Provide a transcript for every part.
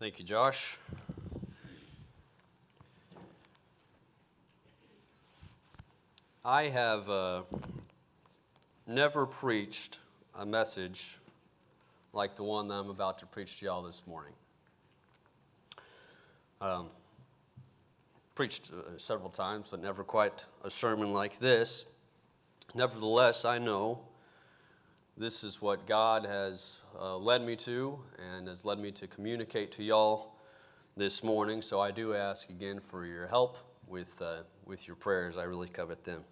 Thank you, Josh. I have never preached a message like the one that I'm about to preach to y'all this morning. Preached several times, but never quite a sermon like this. Nevertheless, I know this is what God has led me to and has led me to communicate to y'all this morning. So I do ask again for your help with your prayers. I really covet them.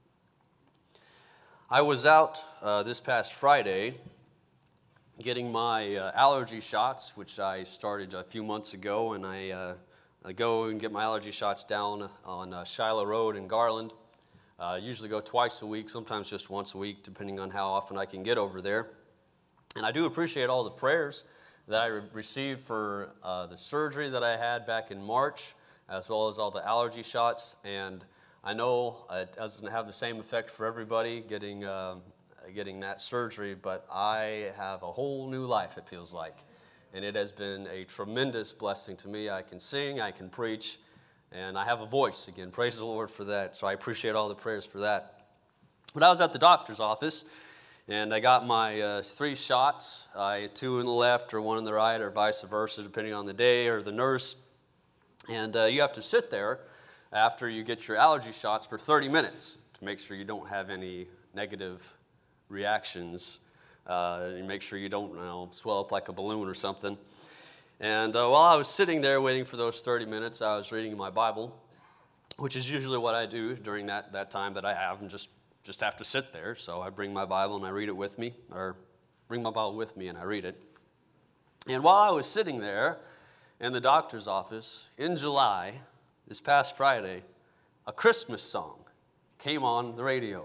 I was out this past Friday getting my allergy shots, which I started a few months ago, and I go and get my allergy shots down on Shiloh Road in Garland. Usually go twice a week, sometimes just once a week, depending on how often I can get over there. And I do appreciate all the prayers that I received for the surgery that I had back in March, as well as all the allergy shots. And I know it doesn't have the same effect for everybody getting that surgery, but I have a whole new life, it feels like. And it has been a tremendous blessing to me. I can sing, I can preach, and I have a voice again. Praise the Lord for that. So I appreciate all the prayers for that. But I was at the doctor's office, and I got my 3 shots, 2 in the left or 1 in the right, or vice versa, depending on the day or the nurse. And you have to sit there after you get your allergy shots for 30 minutes to make sure you don't have any negative reactions. And make sure you don't swell up like a balloon or something. And while I was sitting there waiting for those 30 minutes, I was reading my Bible, which is usually what I do during that time that I have, and just have to sit there. So I bring my Bible and I read it with me, or bring my Bible with me and I read it. And while I was sitting there in the doctor's office in July, this past Friday, a Christmas song came on the radio.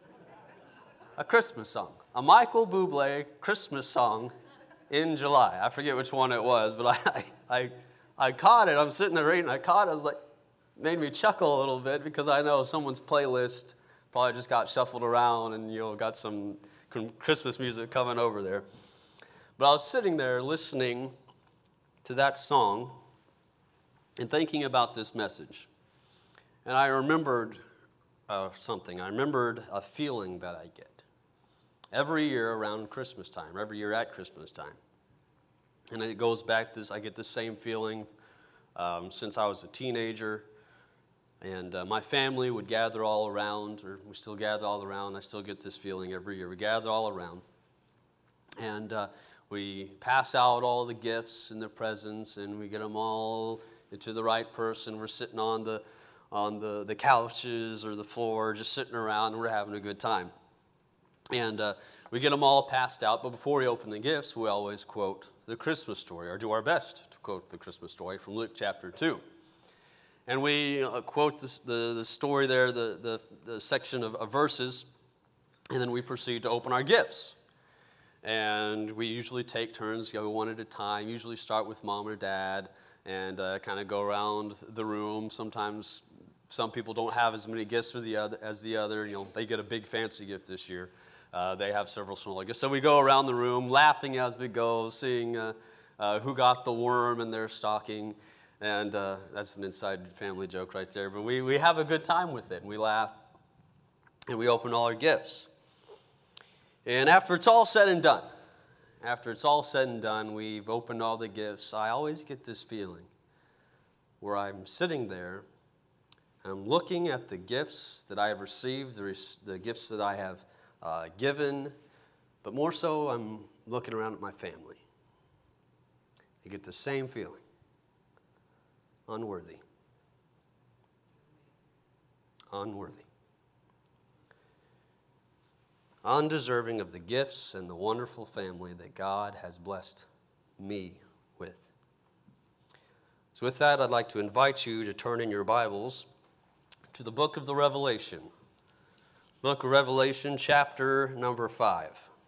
A Christmas song. A Michael Bublé Christmas song in July. I forget which one it was, but I caught it. I'm sitting there reading. I caught it. I was like, made me chuckle a little bit because I know someone's playlist probably just got shuffled around and got some Christmas music coming over there. But I was sitting there listening to that song and thinking about this message. And I remembered something. I remembered a feeling that I get every year around Christmas time, every year at Christmas time. And it goes back to this, I get the same feeling since I was a teenager. And my family would gather all around, or we still gather all around. I still get this feeling every year. We gather all around. And we pass out all the gifts and the presents, and we get them all to the right person. We're sitting on the couches or the floor, just sitting around, and we're having a good time. And we get them all passed out, but before we open the gifts, we always quote the Christmas story, or do our best to quote the Christmas story from Luke chapter 2. And we quote the story there, the section of verses, and then we proceed to open our gifts. And we usually take turns, go one at a time, usually start with mom or dad, and kind of go around the room. Sometimes some people don't have as many gifts as the other. They get a big fancy gift this year. They have several smaller gifts. So we go around the room laughing as we go, seeing who got the worm in their stocking. And that's an inside family joke right there. But we have a good time with it. And we laugh. And we open all our gifts. And after it's all said and done, we've opened all the gifts. I always get this feeling where I'm sitting there. I'm looking at the gifts that I have received, the gifts that I have given, but more so I'm looking around at my family. You get the same feeling. Unworthy. Undeserving of the gifts and the wonderful family that God has blessed me with. So with that, I'd like to invite you to turn in your Bibles to the book of the Revelation. Book of Revelation, chapter number 5.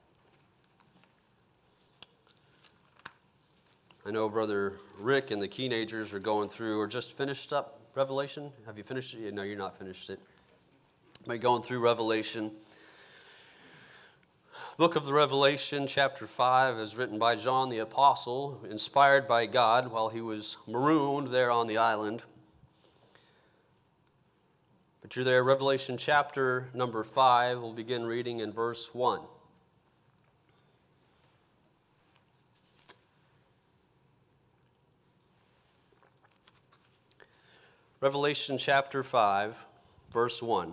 I know Brother Rick and the teenagers are going through, or just finished up Revelation. Have you finished it? No, you're not finished it. By going through Revelation. Book of the Revelation, chapter 5, is written by John the Apostle, inspired by God while he was marooned there on the island. But you're there, Revelation chapter number 5. We'll begin reading in verse 1. Revelation chapter 5, verse 1.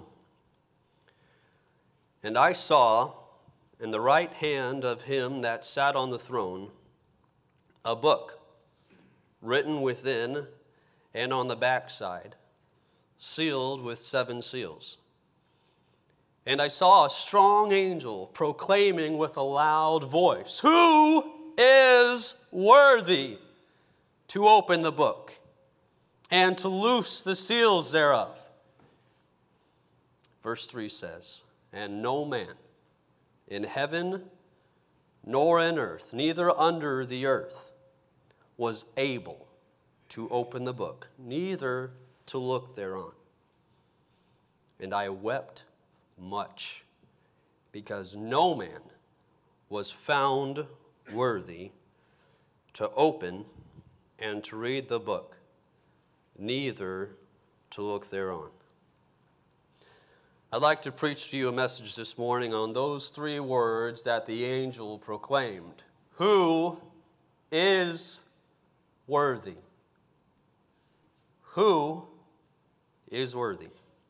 And I saw in the right hand of him that sat on the throne a book written within and on the backside, sealed with 7 seals. And I saw a strong angel proclaiming with a loud voice, "Who is worthy to open the book and to loose the seals thereof?" Verse 3 says, "And no man in heaven, nor in earth, neither under the earth, was able to open the book, neither to look thereon. And I wept much, because no man was found worthy to open and to read the book, neither to look thereon." I'd like to preach to you a message this morning on those 3 words that the angel proclaimed. Who is worthy? Who is worthy?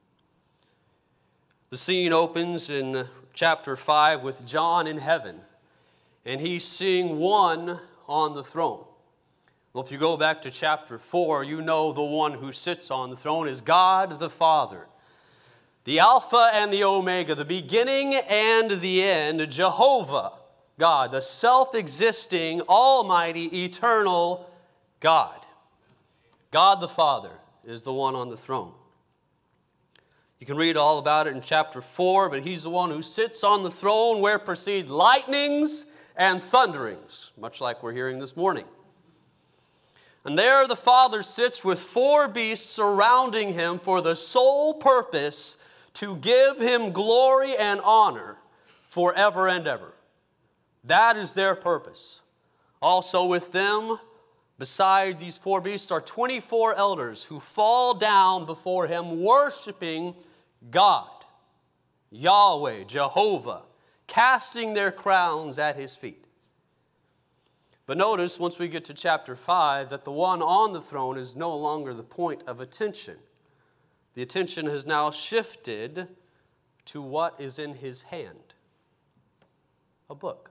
The scene opens in chapter 5 with John in heaven, and he's seeing one on the throne. Well, if you go back to chapter 4, you know the one who sits on the throne is God the Father. The Alpha and the Omega, the beginning and the end, Jehovah, God, the self-existing, almighty, eternal God. God the Father is the one on the throne. You can read all about it in chapter 4, but he's the one who sits on the throne where proceed lightnings and thunderings, much like we're hearing this morning. And there the Father sits with 4 beasts surrounding him for the sole purpose to give him glory and honor forever and ever. That is their purpose. Also with them, beside these 4 beasts, are 24 elders who fall down before him, worshiping God, Yahweh, Jehovah, casting their crowns at his feet. But notice, once we get to chapter 5, that the one on the throne is no longer the point of attention. The attention has now shifted to what is in his hand. A book.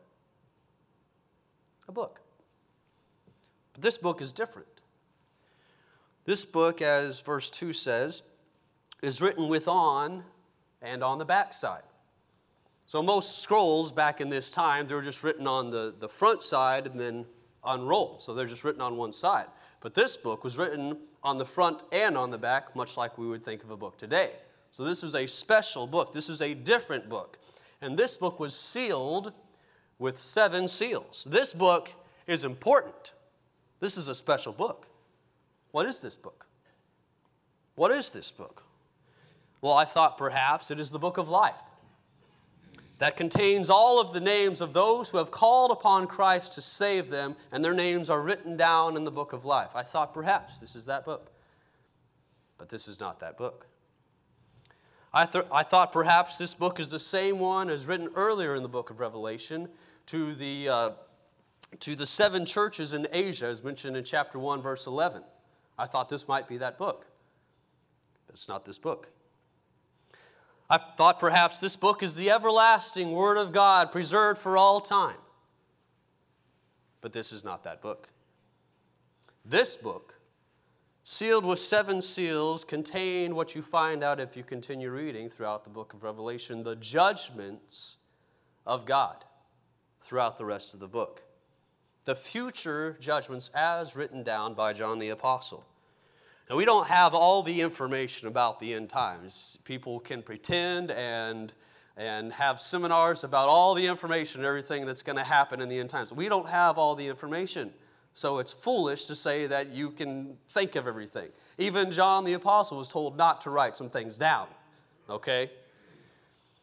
A book. But this book is different. This book, as verse 2 says, is written with on and on the backside. So most scrolls back in this time, they were just written on the front side and then unrolled. So they're just written on one side. But this book was written on the front and on the back, much like we would think of a book today. So this was a special book. This is a different book. And this book was sealed with 7 seals. This book is important. This is a special book. What is this book? What is this book? Well, I thought perhaps it is the book of life that contains all of the names of those who have called upon Christ to save them, and their names are written down in the book of life. I thought perhaps this is that book, but this is not that book. I thought perhaps this book is the same one as written earlier in the book of Revelation to the 7 churches in Asia, as mentioned in chapter 1, verse 11. I thought this might be that book, but it's not this book. I thought perhaps this book is the everlasting Word of God, preserved for all time. But this is not that book. This book, sealed with 7 seals, contained what you find out if you continue reading throughout the book of Revelation, the judgments of God throughout the rest of the book. The future judgments as written down by John the Apostle. Now, we don't have all the information about the end times. People can pretend and have seminars about all the information and everything that's going to happen in the end times. We don't have all the information. So it's foolish to say that you can think of everything. Even John the Apostle was told not to write some things down. Okay?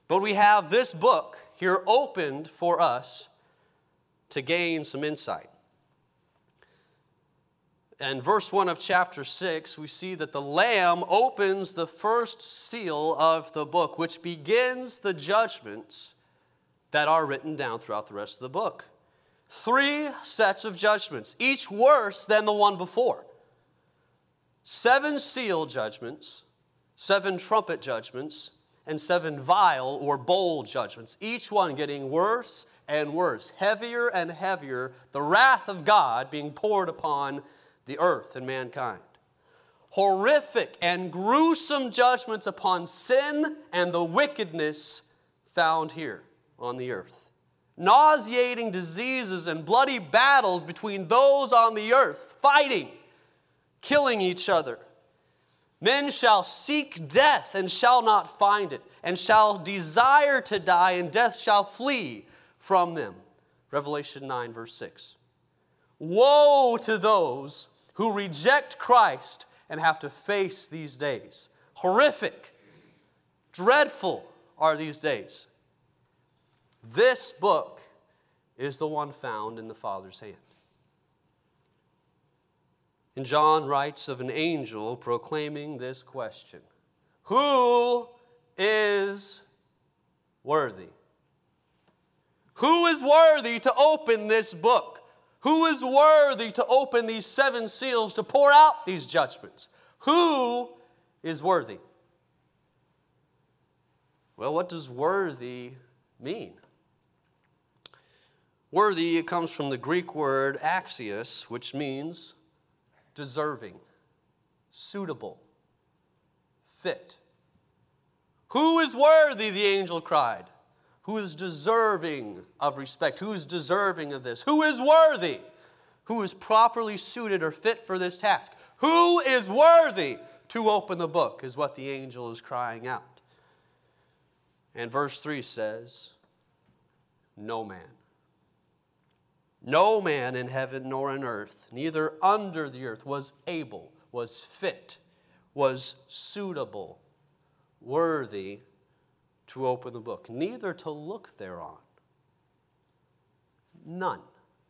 But we have this book here opened for us to gain some insight. In verse 1 of chapter 6, we see that the Lamb opens the first seal of the book, which begins the judgments that are written down throughout the rest of the book. 3 sets of judgments, each worse than the one before. 7 seal judgments, 7 trumpet judgments, and 7 vial or bowl judgments, each one getting worse and worse, heavier and heavier, the wrath of God being poured upon the earth and mankind. Horrific and gruesome judgments upon sin and the wickedness found here on the earth. Nauseating diseases and bloody battles between those on the earth, fighting, killing each other. Men shall seek death and shall not find it, and shall desire to die, and death shall flee from them. Revelation 9, verse 6. Woe to those who reject Christ and have to face these days. Horrific, dreadful are these days. This book is the one found in the Father's hand. And John writes of an angel proclaiming this question: who is worthy? Who is worthy to open this book? Who is worthy to open these 7 seals, to pour out these judgments? Who is worthy? Well, what does worthy mean? Worthy, it comes from the Greek word axios, which means deserving, suitable, fit. Who is worthy, the angel cried. Who is deserving of respect? Who is deserving of this? Who is worthy? Who is properly suited or fit for this task? Who is worthy to open the book is what the angel is crying out. And verse 3 says, no man. No man in heaven nor in earth, neither under the earth, was able, was fit, was suitable, worthy to open the book, neither to look thereon. None.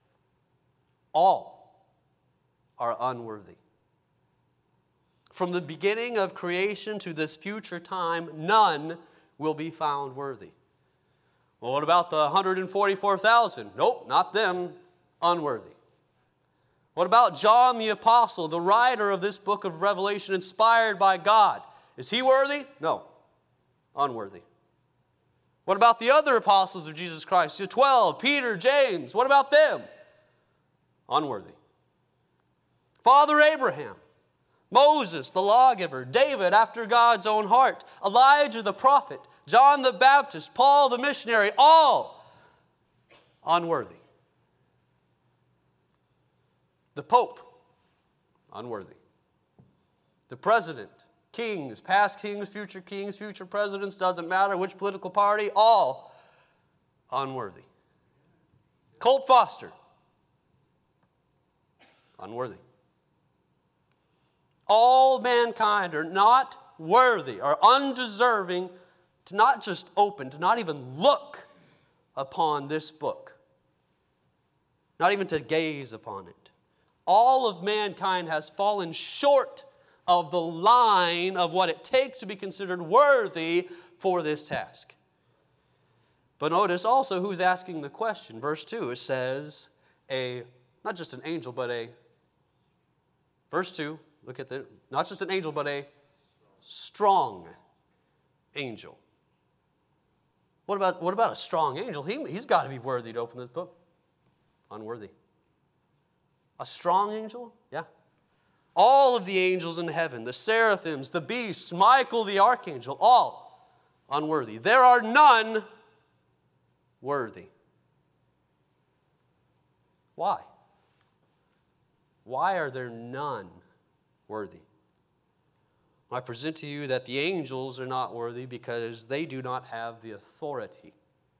All are unworthy. From the beginning of creation to this future time, none will be found worthy. Well, what about the 144,000? Nope, not them. Unworthy. What about John the Apostle, the writer of this book of Revelation, inspired by God? Is he worthy? No. Unworthy. What about the other apostles of Jesus Christ? The 12, Peter, James. What about them? Unworthy. Father Abraham, Moses, the lawgiver, David, after God's own heart, Elijah the prophet, John the Baptist, Paul the missionary, all unworthy. The Pope, unworthy. The president, kings, past kings, future presidents, doesn't matter which political party, all unworthy. Colt Foster, unworthy. All mankind are not worthy, are undeserving to not just open, to not even look upon this book, not even to gaze upon it. All of mankind has fallen short of the line of what it takes to be considered worthy for this task. But notice also who's asking the question. Verse 2, it says, not just an angel, but verse 2, look at not just an angel, but a strong angel. What about a strong angel? He's got to be worthy to open this book. Unworthy. A strong angel? Yeah. All of the angels in heaven, the seraphims, the beasts, Michael the archangel, all unworthy. There are none worthy. Why? Why are there none worthy? I present to you that the angels are not worthy because they do not have the authority.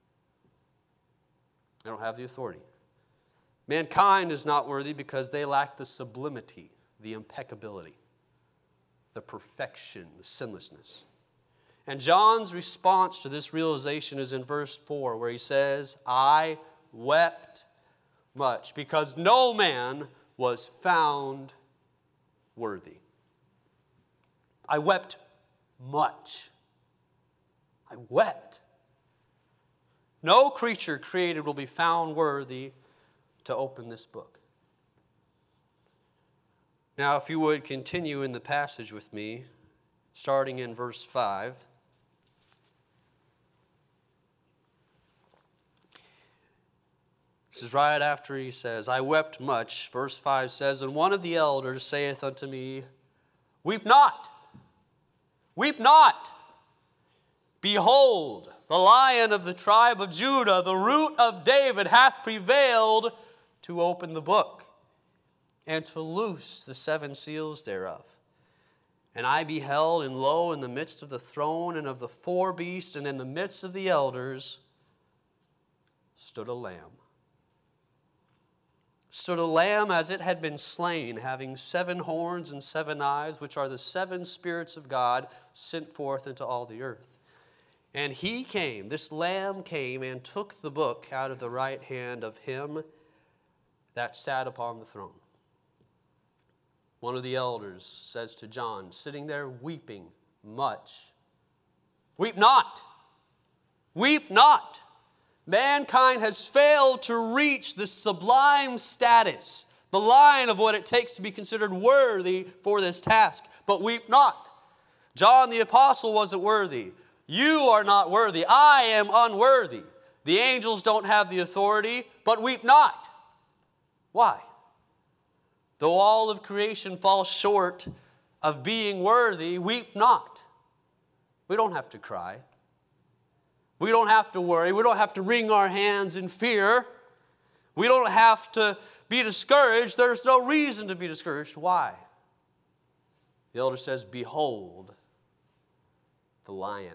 They don't have the authority. Mankind is not worthy because they lack the sublimity, the impeccability, the perfection, the sinlessness. And John's response to this realization is in verse 4, where he says, I wept much, because no man was found worthy. I wept much. I wept. No creature created will be found worthy to open this book. Now, if you would continue in the passage with me, starting in verse 5. This is right after he says, I wept much. Verse 5 says, And one of the elders saith unto me, Weep not, weep not. Behold, the Lion of the tribe of Judah, the Root of David, hath prevailed to open the book, and to loose the 7 seals thereof. And I beheld, and lo, in the midst of the throne and of the 4 beasts, and in the midst of the elders, stood a lamb. Stood a lamb as it had been slain, having 7 horns and 7 eyes, which are the 7 spirits of God sent forth into all the earth. And he came, this lamb came, and took the book out of the right hand of him that sat upon the throne. One of the elders says to John, sitting there weeping much, Weep not, weep not. Mankind has failed to reach the sublime status, the line of what it takes to be considered worthy for this task. But weep not. John the apostle wasn't worthy. You are not worthy. I am unworthy. The angels don't have the authority, but weep not. Why? Though all of creation falls short of being worthy, weep not. We don't have to cry. We don't have to worry. We don't have to wring our hands in fear. We don't have to be discouraged. There's no reason to be discouraged. Why? The elder says, Behold the Lion.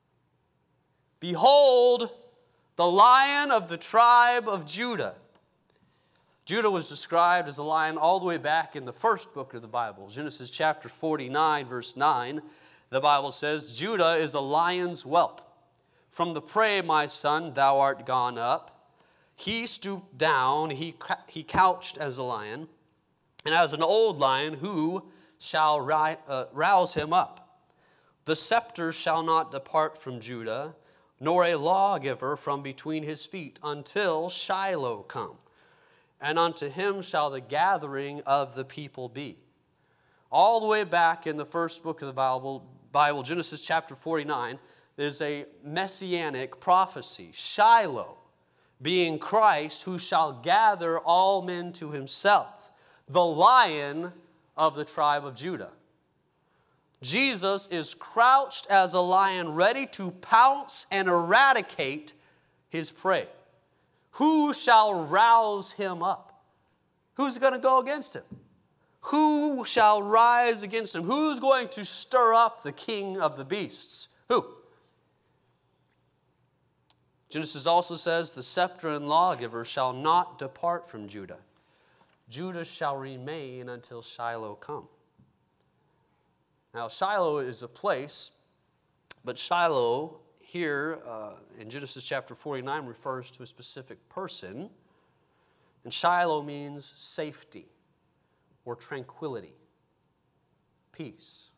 Behold the Lion of the tribe of Judah. Judah was described as a lion all the way back in the first book of the Bible. Genesis chapter 49, verse 9, the Bible says, Judah is a lion's whelp. From the prey, my son, thou art gone up. He stooped down, he couched as a lion, and as an old lion, who shall rouse him up? The scepter shall not depart from Judah, nor a lawgiver from between his feet, until Shiloh come. And unto him shall the gathering of the people be. All the way back in the first book of the Bible, Genesis chapter 49, there's a messianic prophecy. Shiloh being Christ, who shall gather all men to himself, the Lion of the tribe of Judah. Jesus is crouched as a lion, ready to pounce and eradicate his prey. Who shall rouse him up? Who's going to go against him? Who shall rise against him? Who's going to stir up the king of the beasts? Who? Genesis also says, the scepter and lawgiver shall not depart from Judah. Judah shall remain until Shiloh come. Now, Shiloh is a place, but Shiloh here in Genesis chapter 49 refers to a specific person. And Shiloh means safety or tranquility, peace.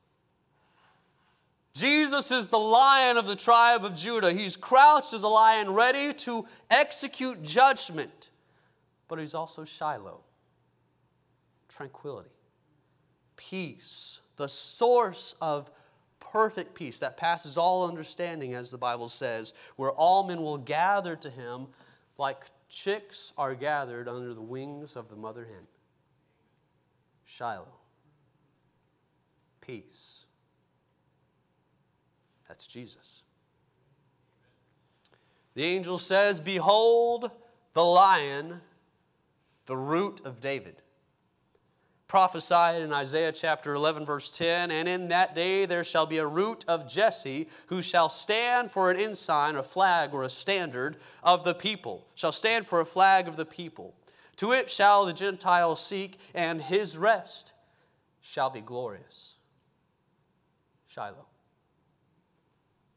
Jesus is the Lion of the tribe of Judah. He's crouched as a lion, ready to execute judgment. But he's also Shiloh, tranquility, peace, the source of perfect peace that passes all understanding, as the Bible says, where all men will gather to him like chicks are gathered under the wings of the mother hen. Shiloh, peace. That's Jesus. The angel says, Behold the Lion, the Root of David. Prophesied in Isaiah chapter 11, verse 10, And in that day there shall be a root of Jesse, who shall stand for an ensign, a flag, or a standard of the people. Shall stand for a flag of the people. To it shall the Gentiles seek, and his rest shall be glorious. Shiloh.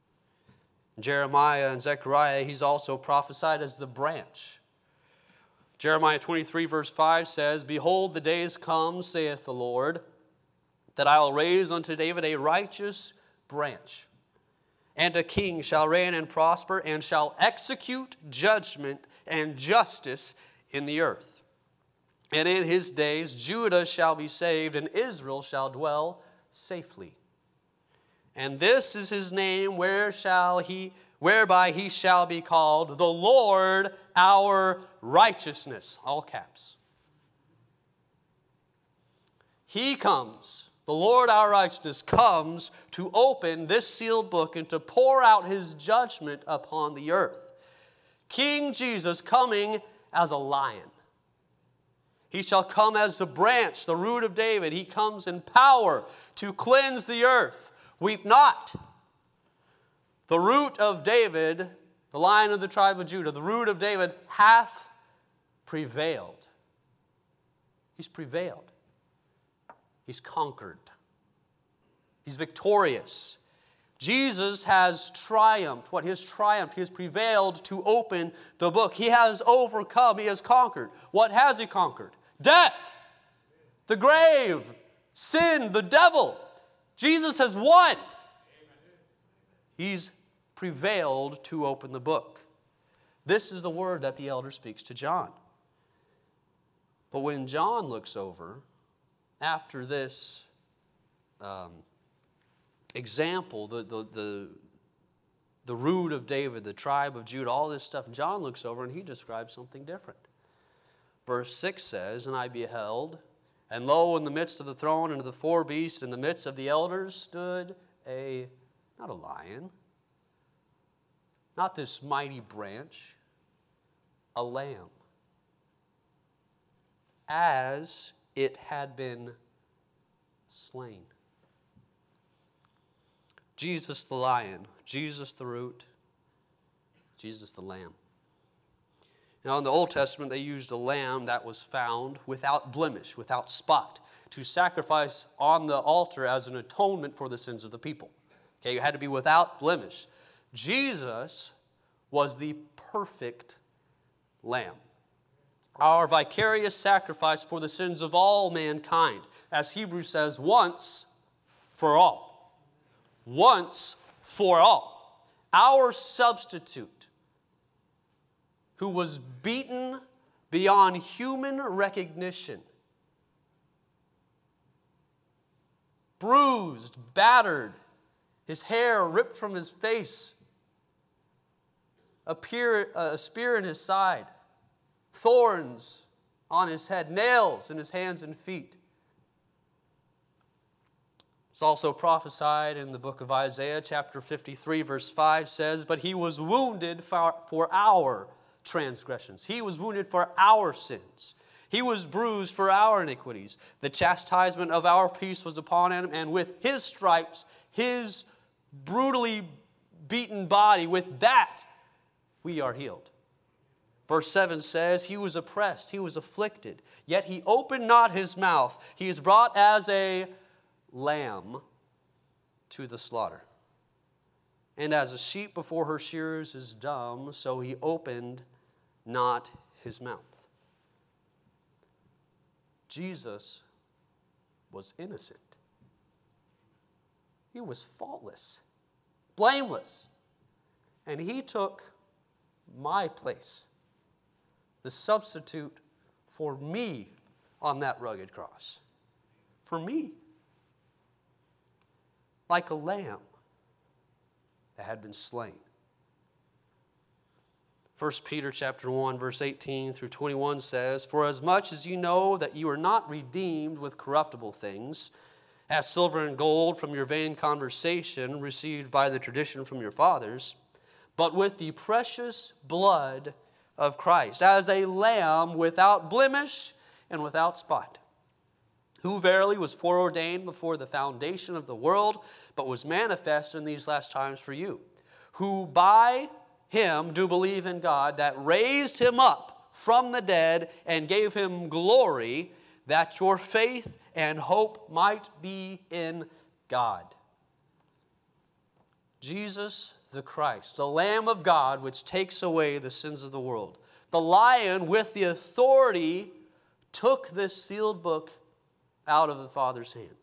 Jeremiah and Zechariah, he's also prophesied as the branch. Jeremiah 23 verse 5 says, Behold, the days come, saith the Lord, that I will raise unto David a righteous branch, and a king shall reign and prosper, and shall execute judgment and justice in the earth. And in his days Judah shall be saved, and Israel shall dwell safely. And this is his name, whereby he shall be called the Lord our righteousness. All caps. He comes, the Lord our righteousness comes to open this sealed book and to pour out his judgment upon the earth. King Jesus coming as a lion. He shall come as the branch, the root of David. He comes in power to cleanse the earth. Weep not. The root of David, the Lion of the tribe of Judah, the root of David hath prevailed. He's prevailed. He's conquered. He's victorious. Jesus has triumphed. What? He has triumphed. He has prevailed to open the book. He has overcome. He has conquered. What has he conquered? Death, the grave, sin, the devil. Jesus has won. He's prevailed to open the book. This is the word that the elder speaks to John. But when John looks over, after this example, the root of David, the tribe of Judah, all this stuff, John looks over and he describes something different. Verse 6 says, And I beheld, and lo, in the midst of the throne and of the four beasts, in the midst of the elders, stood not a lion, not this mighty branch, a lamb, as it had been slain. Jesus the lion, Jesus the root, Jesus the lamb. Now, in the Old Testament, they used a lamb that was found without blemish, without spot, to sacrifice on the altar as an atonement for the sins of the people. Okay, it had to be without blemish. Jesus was the perfect lamb, our vicarious sacrifice for the sins of all mankind. As Hebrews says, once for all. Once for all. Our substitute, who was beaten beyond human recognition, bruised, battered, his hair ripped from his face, a spear in his side, thorns on his head, nails in his hands and feet. It's also prophesied in the book of Isaiah, chapter 53, verse 5 says, But he was wounded for our transgressions. He was wounded for our sins. He was bruised for our iniquities. The chastisement of our peace was upon him, and with his stripes, his brutally beaten body, with that we are healed. Verse 7 says, He was oppressed, he was afflicted, yet he opened not his mouth. He is brought as a lamb to the slaughter. And as a sheep before her shearers is dumb, so he opened not his mouth. Jesus was innocent. He was faultless, blameless. And he took my place, the substitute for me on that rugged cross. For me. Like a lamb that had been slain. 1 Peter chapter 1, verse 18 through 21 says, For as much as you know that you are not redeemed with corruptible things, as silver and gold from your vain conversation received by the tradition from your fathers, but with the precious blood of Christ, as a lamb without blemish and without spot, who verily was foreordained before the foundation of the world, but was manifest in these last times for you, who by him do believe in God, that raised him up from the dead and gave him glory, that your faith and hope might be in God. Jesus the Christ, the Lamb of God, which takes away the sins of the world. The Lion, with the authority, took this sealed book out of the Father's hand.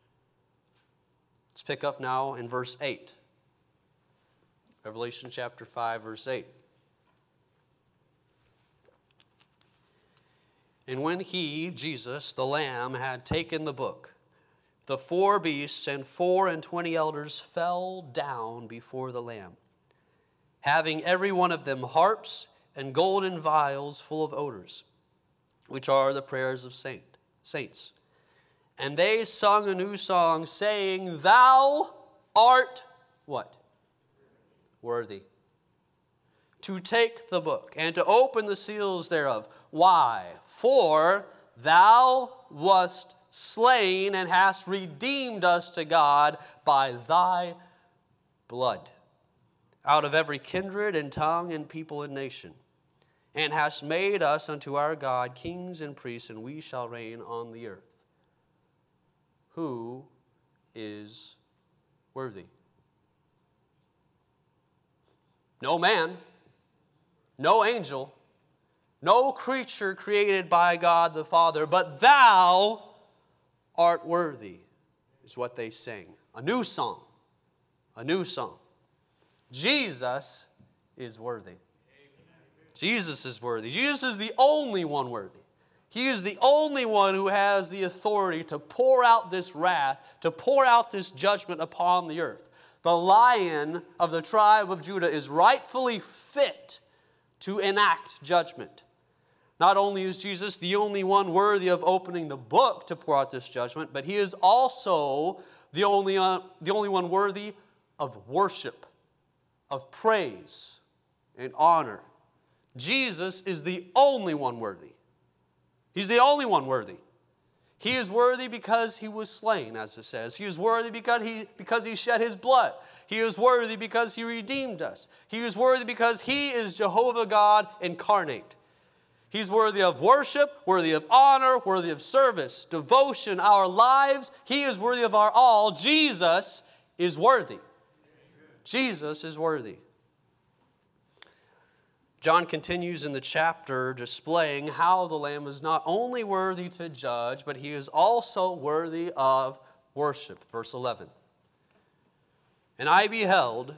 Let's pick up now in verse 8. Revelation chapter 5, verse 8. And when he, Jesus, the Lamb, had taken the book, the 4 beasts and 24 elders fell down before the Lamb, having every one of them harps and golden vials full of odors, which are the prayers of saints. And they sung a new song, saying, Thou art what? Worthy. To take the book and to open the seals thereof. Why? For thou wast slain and hast redeemed us to God by thy blood, out of every kindred and tongue and people and nation, and hast made us unto our God kings and priests, and we shall reign on the earth. Who is worthy? No man, no angel, no creature created by God the Father, but thou art worthy, is what they sing. A new song. A new song. Jesus is worthy. Jesus is worthy. Jesus is the only one worthy. He is the only one who has the authority to pour out this wrath, to pour out this judgment upon the earth. The Lion of the tribe of Judah is rightfully fit to enact judgment. Not only is Jesus the only one worthy of opening the book to pour out this judgment, but he is also the only one worthy of worship, of praise and honor. Jesus is the only one worthy. He's the only one worthy. He is worthy because he was slain, as it says. He is worthy because he shed his blood. He is worthy because he redeemed us. He is worthy because he is Jehovah God incarnate. He's worthy of worship, worthy of honor, worthy of service, devotion, our lives. He is worthy of our all. Jesus is worthy. Jesus is worthy. John continues in the chapter displaying how the Lamb is not only worthy to judge, but he is also worthy of worship. Verse 11. And I beheld,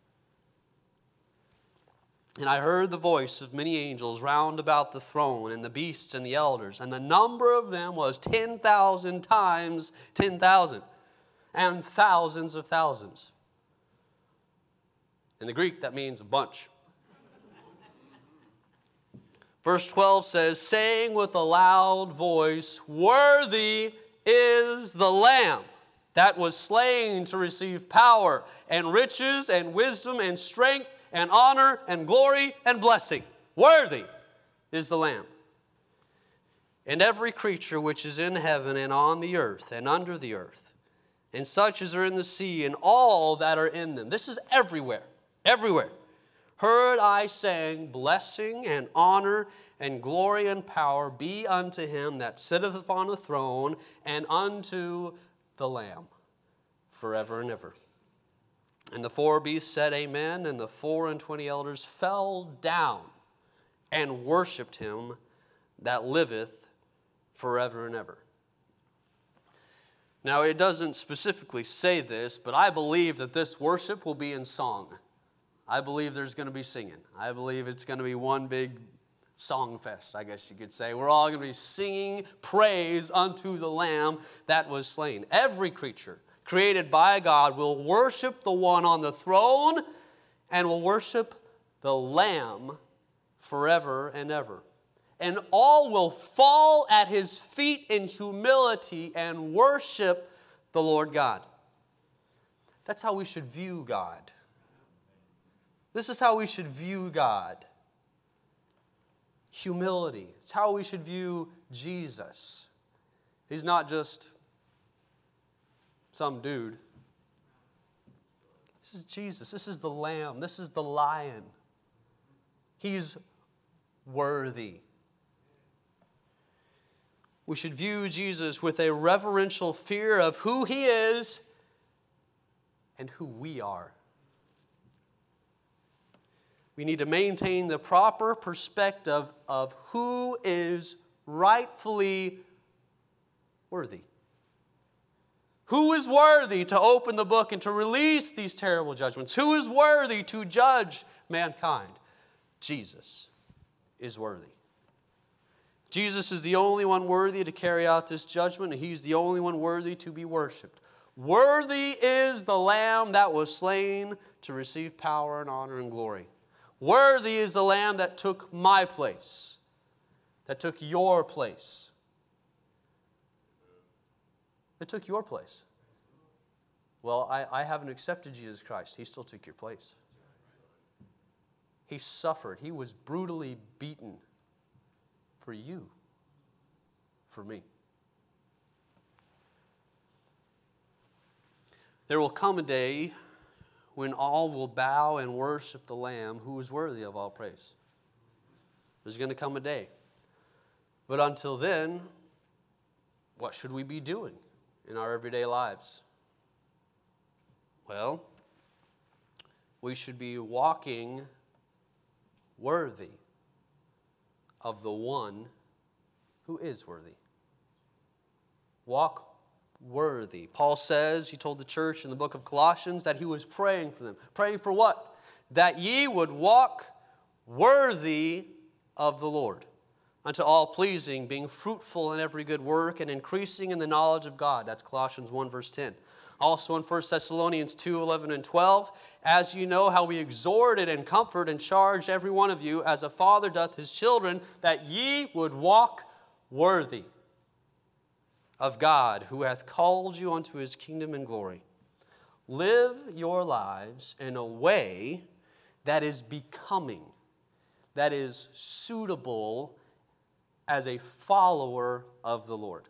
and I heard the voice of many angels round about the throne, and the beasts and the elders, and the number of them was 10,000 times 10,000, and thousands of thousands. In the Greek, that means a bunch. Verse 12 says, saying with a loud voice, Worthy is the Lamb that was slain to receive power and riches and wisdom and strength and honor and glory and blessing. Worthy is the Lamb. And every creature which is in heaven and on the earth and under the earth, and such as are in the sea and all that are in them. This is everywhere, everywhere. Heard I saying, blessing and honor and glory and power be unto him that sitteth upon the throne and unto the Lamb forever and ever. And the 4 beasts said, Amen, and the 24 elders fell down and worshipped him that liveth forever and ever. Now, it doesn't specifically say this, but I believe that this worship will be in song. I believe there's going to be singing. I believe it's going to be one big song fest, I guess you could say. We're all going to be singing praise unto the Lamb that was slain. Every creature created by God will worship the one on the throne and will worship the Lamb forever and ever. And all will fall at his feet in humility and worship the Lord God. That's how we should view God. This is how we should view God. Humility. It's how we should view Jesus. He's not just some dude. This is Jesus. This is the Lamb. This is the Lion. He's worthy. We should view Jesus with a reverential fear of who he is and who we are. We need to maintain the proper perspective of who is rightfully worthy. Who is worthy to open the book and to release these terrible judgments? Who is worthy to judge mankind? Jesus is worthy. Jesus is the only one worthy to carry out this judgment, and He's the only one worthy to be worshipped. Worthy is the Lamb that was slain to receive power and honor and glory. Worthy is the Lamb that took my place, that took your place. That took your place. Well, I haven't accepted Jesus Christ. He still took your place. He suffered. He was brutally beaten for you, for me. There will come a day when all will bow and worship the Lamb who is worthy of all praise. There's going to come a day. But until then, what should we be doing in our everyday lives? Well, we should be walking worthy of the one who is worthy. Walk worthy. Paul says, he told the church in the book of Colossians that he was praying for them. Praying for what? That ye would walk worthy of the Lord, unto all pleasing, being fruitful in every good work and increasing in the knowledge of God. That's Colossians 1 verse 10. Also in 1 Thessalonians 2, 11 and 12, as you know how we exhorted and comfort and charged every one of you, as a father doth his children, that ye would walk worthy of God, who hath called you unto His kingdom and glory. Live your lives in a way that is becoming, that is suitable as a follower of the Lord.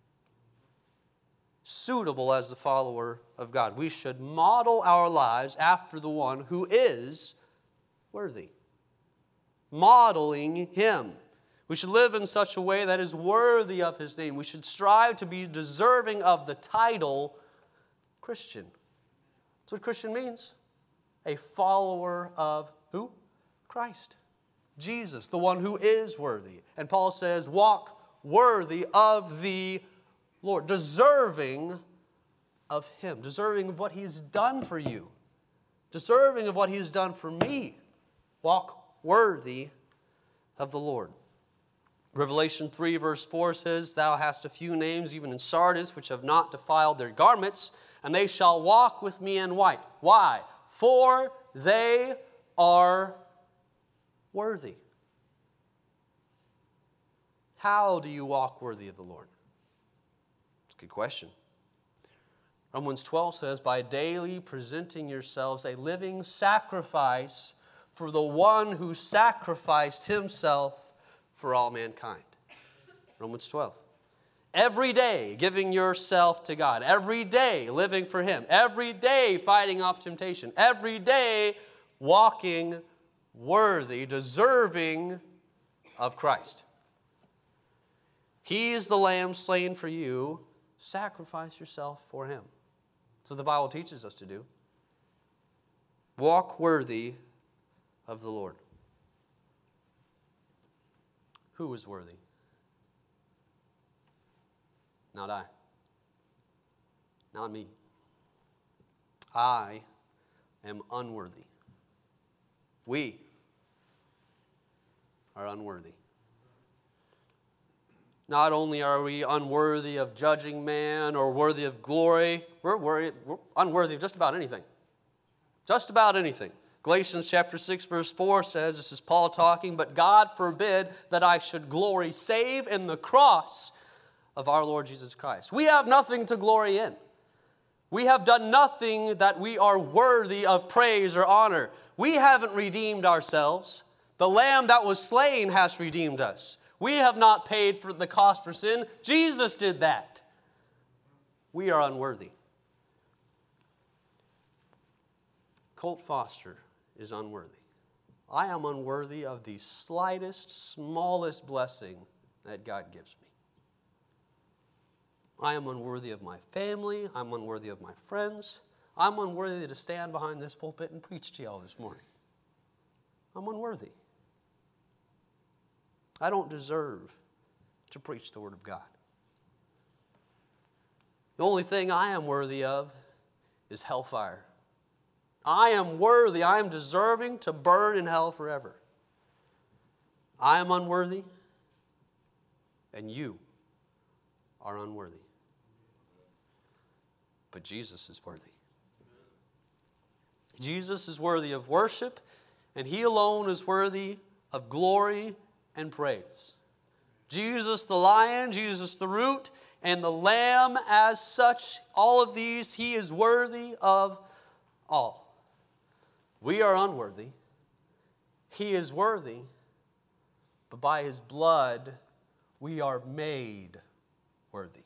Suitable as the follower of God. We should model our lives after the one who is worthy. Modeling Him. We should live in such a way that is worthy of His name. We should strive to be deserving of the title Christian. That's what Christian means. A follower of who? Christ. Jesus, the one who is worthy. And Paul says, walk worthy of the Lord. Deserving of Him. Deserving of what He has done for you. Deserving of what He has done for me. Walk worthy of the Lord. Revelation 3 verse 4 says, Thou hast a few names even in Sardis which have not defiled their garments, and they shall walk with me in white. Why? For they are worthy. How do you walk worthy of the Lord? It's a good question. Romans 12 says, By daily presenting yourselves a living sacrifice for the one who sacrificed Himself for all mankind. Romans 12. Every day giving yourself to God. Every day living for Him. Every day fighting off temptation. Every day walking worthy, deserving of Christ. He is the Lamb slain for you. Sacrifice yourself for Him. That's what the Bible teaches us to do. Walk worthy of the Lord. Who is worthy? Not I. Not me. I am unworthy. We are unworthy. Not only are we unworthy of judging man or worthy of glory, we're unworthy of just about anything. Just about anything. Galatians chapter 6 verse 4 says, this is Paul talking, but God forbid that I should glory save in the cross of our Lord Jesus Christ. We have nothing to glory in. We have done nothing that we are worthy of praise or honor. We haven't redeemed ourselves. The Lamb that was slain has redeemed us. We have not paid for the cost for sin. Jesus did that. We are unworthy. Colt Foster is unworthy. I am unworthy of the slightest, smallest blessing that God gives me. I am unworthy of my family. I'm unworthy of my friends. I'm unworthy to stand behind this pulpit and preach to y'all this morning. I'm unworthy. I don't deserve to preach the Word of God. The only thing I am worthy of is hellfire. I am worthy, I am deserving to burn in hell forever. I am unworthy, and you are unworthy. But Jesus is worthy. Jesus is worthy of worship, and He alone is worthy of glory and praise. Jesus the lion, Jesus the root, and the Lamb as such, all of these, He is worthy of all. We are unworthy. He is worthy, but by His blood, we are made worthy.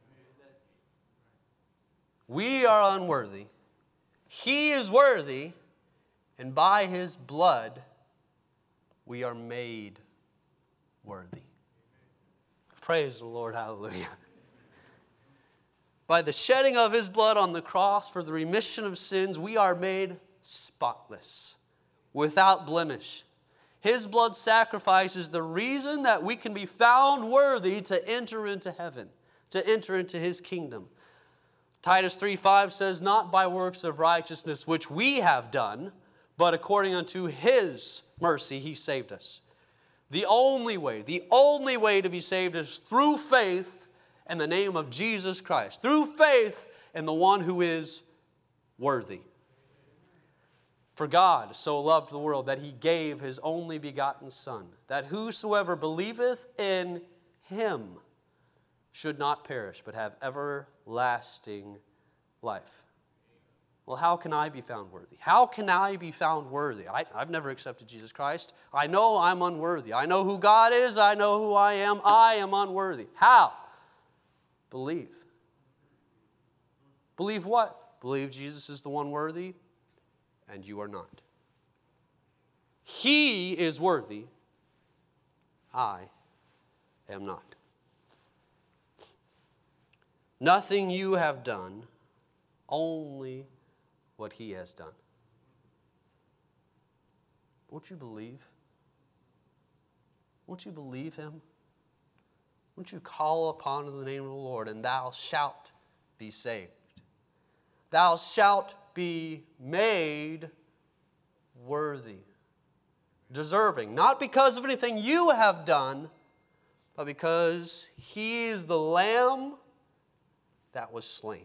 We are unworthy. He is worthy, and by His blood, we are made worthy. Praise the Lord, hallelujah. By the shedding of His blood on the cross for the remission of sins, we are made spotless, without blemish. His blood sacrifice is the reason that we can be found worthy to enter into heaven, to enter into His kingdom. Titus 3:5 says, not by works of righteousness which we have done, but according unto His mercy He saved us. The only way to be saved is through faith in the name of Jesus Christ. Through faith in the one who is worthy. For God so loved the world that He gave His only begotten Son, that whosoever believeth in Him should not perish, but have everlasting life. Well, how can I be found worthy? How can I be found worthy? I've never accepted Jesus Christ. I know I'm unworthy. I know who God is. I know who I am. I am unworthy. How? Believe. Believe what? Believe Jesus is the one worthy, and you are not. He is worthy. I am not. Nothing you have done, only what He has done. Won't you believe? Won't you believe Him? Won't you call upon the name of the Lord, and thou shalt be saved. Thou shalt be made worthy, deserving, not because of anything you have done, but because He is the Lamb that was slain.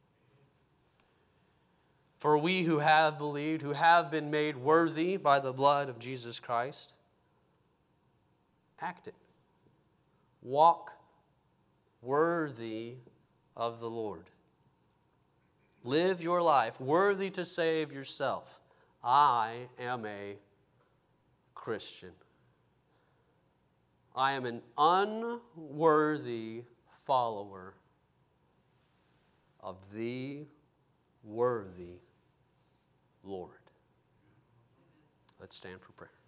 For we who have believed, who have been made worthy by the blood of Jesus Christ, act it. Walk worthy of the Lord. Live your life worthy to save yourself. I am a Christian. I am an unworthy follower of the worthy Lord. Let's stand for prayer.